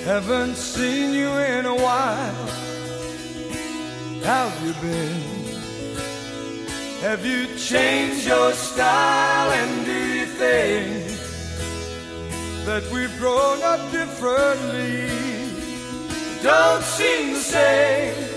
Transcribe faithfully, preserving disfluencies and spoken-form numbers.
Haven't seen you in a while. How have you been? Have you changed your style? And do you think that we've grown up differently? Don't seem the same.